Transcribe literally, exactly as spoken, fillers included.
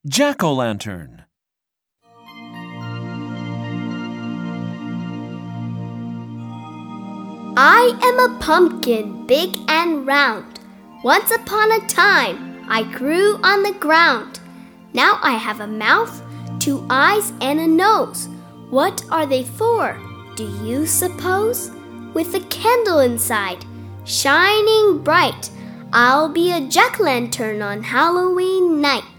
Jack-o'-lantern. I am a pumpkin, big and round. Once upon a time, I grew on the ground. Now I have a mouth, two eyes, and a nose. What are they for, do you suppose? With a candle inside, shining bright, I'll be a jack-o'-lantern on Halloween night.